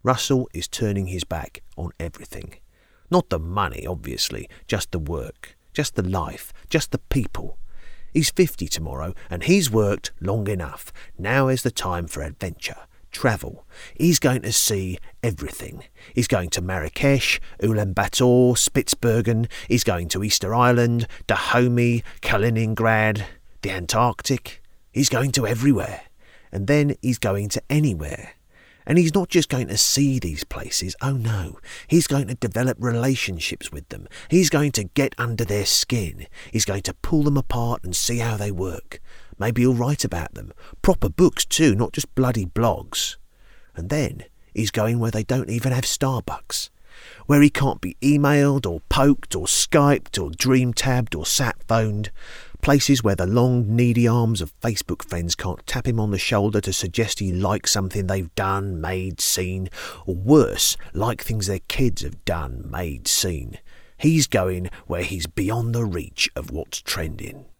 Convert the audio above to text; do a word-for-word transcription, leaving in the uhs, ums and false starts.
Russell is turning his back on everything. Not the money, obviously, just the work, just the life, just the people. He's fifty tomorrow, and he's worked long enough. Now is the time for adventure, travel. He's going to see everything. He's going to Marrakesh, Ulaanbaatar, Spitsbergen. He's going to Easter Island, Dahomey, Kaliningrad, the Antarctic. He's going to everywhere. And then he's going to anywhere. And he's not just going to see these places, oh no, he's going to develop relationships with them. He's going to get under their skin. He's going to pull them apart and see how they work. Maybe he'll write about them. Proper books too, not just bloody blogs. And then he's going where they don't even have Starbucks. Where he can't be emailed or poked or Skyped or dream-tabbed or sat-phoned. Places where the long, needy arms of Facebook friends can't tap him on the shoulder to suggest he likes something they've done, made, seen, or worse, like things their kids have done, made, seen. He's going where he's beyond the reach of what's trending.